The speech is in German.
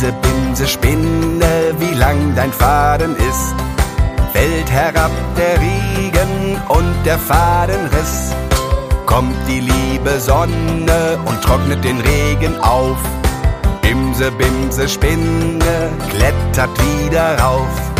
Imse, Bimse, spinne, wie lang dein Faden ist. Fällt herab der Regen und der Faden riss. Kommt die liebe Sonne und trocknet den Regen auf. Imse, Bimse, spinne, klettert wieder rauf.